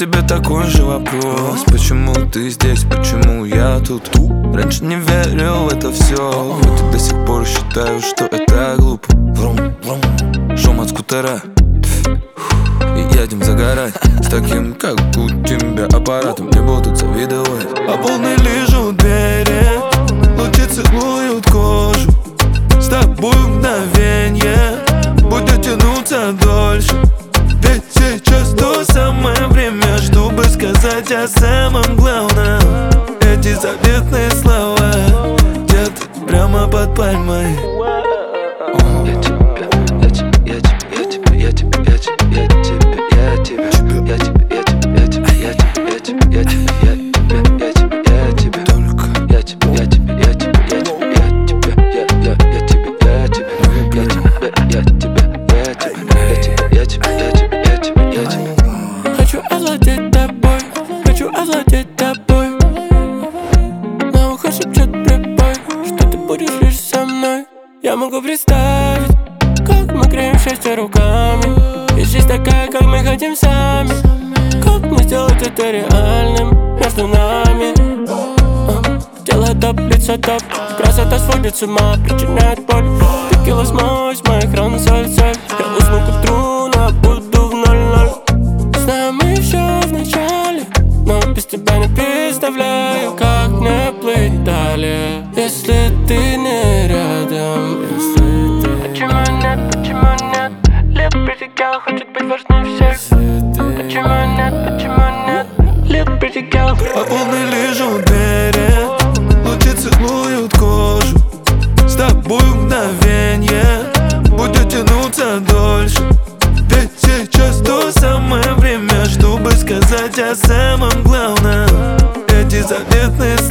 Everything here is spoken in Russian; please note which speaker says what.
Speaker 1: тебе такой же вопрос: почему ты здесь, почему я тут? Раньше не верил в это все, хоть и до сих пор считаю, что это глупо. Шум от скутера и едем загорать. С таким, как у тебя, аппаратом не будут завидовать. А полный лежу у двери, лучи целуют кожу. С тобой мгновенье будет тянуться дольше. Ведь сейчас то самое время, чтобы сказать о самом главном. Эти заветные слова где-то прямо под пальмой.
Speaker 2: Хочу овладеть тобой, хочу овладеть тобой. На ухо шепчет прибой, что ты будешь лишь со мной. Я могу представить, как мы греем счастье руками. И жизнь такая, как мы хотим сами. Как мне сделать это реальным между нами? Тело топ, лицо топ, красота сводит с ума, причиняет боль. Текила смось моих ран, соль. Я усну к утру, но буду в 0-0. Знаю, мы еще в начале, но без тебя не представляю, как мне плыть далее, если ты не рядом. Почему нет? Little pretty girl хочет быть важнее всех. Почему нет? Little pretty girl.
Speaker 1: А полный лежу у двери, лучи целуют кожу. С тобой мгновенье будет тянуться дольше. Ведь сейчас то самое время, чтобы сказать о самом главном. Эти заветные